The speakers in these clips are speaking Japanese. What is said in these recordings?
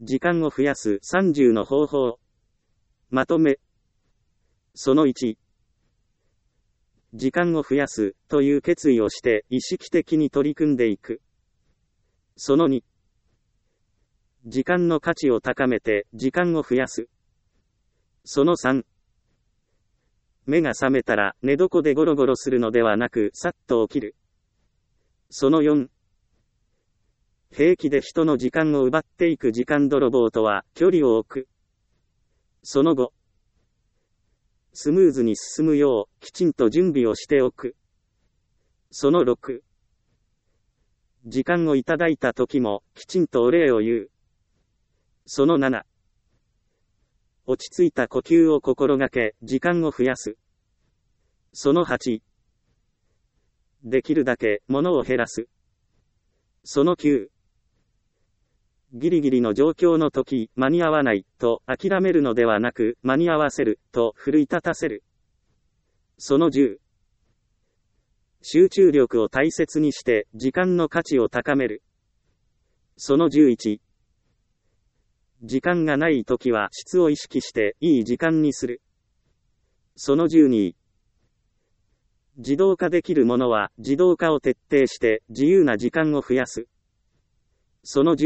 時間を増やす30の方法。まとめ。その1。時間を増やすという決意をして意識的に取り組んでいく。その2。時間の価値を高めて時間を増やす。その3。目が覚めたら寝床でゴロゴロするのではなくさっと起きる。その4。平気で人の時間を奪っていく時間泥棒とは距離を置く。その5。スムーズに進むようきちんと準備をしておく。その6。時間をいただいた時もきちんとお礼を言う。その7。落ち着いた呼吸を心がけ時間を増やす。その8。できるだけ物を減らす。その9。ギリギリの状況の時、間に合わないと諦めるのではなく、間に合わせると奮い立たせる。その10。集中力を大切にして時間の価値を高める。その11。時間がない時は質を意識していい時間にする。その12。自動化できるものは自動化を徹底して自由な時間を増やす。その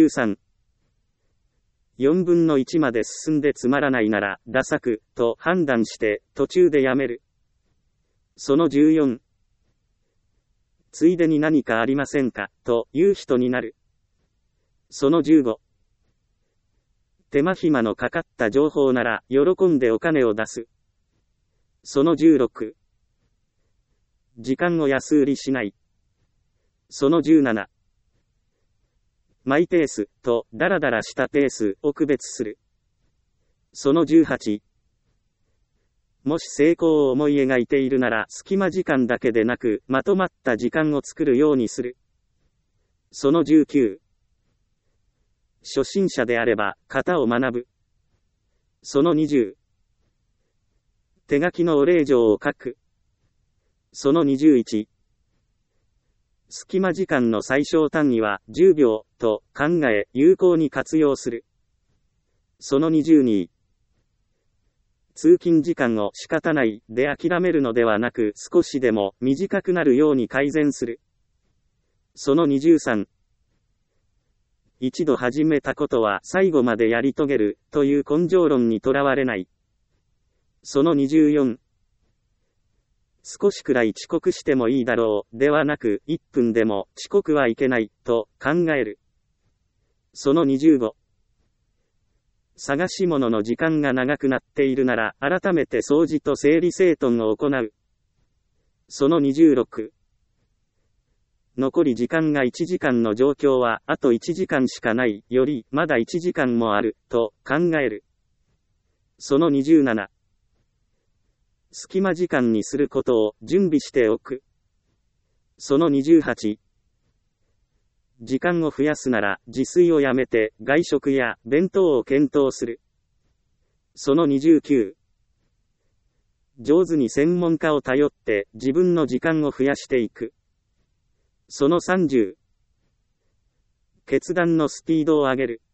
13。4分の1まで進んでつまらないなら、ダサく、と判断して、途中でやめる。その14。ついでに何かありませんか、という人になる。その15。手間暇のかかった情報なら、喜んでお金を出す。その16。時間を安売りしない。その17。マイペースとダラダラしたペースを区別する。その18。もし成功を思い描いているなら隙間時間だけでなくまとまった時間を作るようにする。その19。初心者であれば型を学ぶ。その20。手書きのお礼状を書く。その21。隙間時間の最小単位は10秒と考え有効に活用する。その22。通勤時間を仕方ないで諦めるのではなく少しでも短くなるように改善する。その23。一度始めたことは最後までやり遂げるという根性論にとらわれない。その24。少しくらい遅刻してもいいだろうではなく1分でも遅刻はいけないと考える。その25。探し物の時間が長くなっているなら改めて掃除と整理整頓を行う。その26。残り時間が1時間の状況はあと1時間しかないよりまだ1時間もあると考える。その27。隙間時間にすることを準備しておく。その28。時間を増やすなら自炊をやめて外食や弁当を検討する。その29。上手に専門家を頼って自分の時間を増やしていく。その30。決断のスピードを上げる。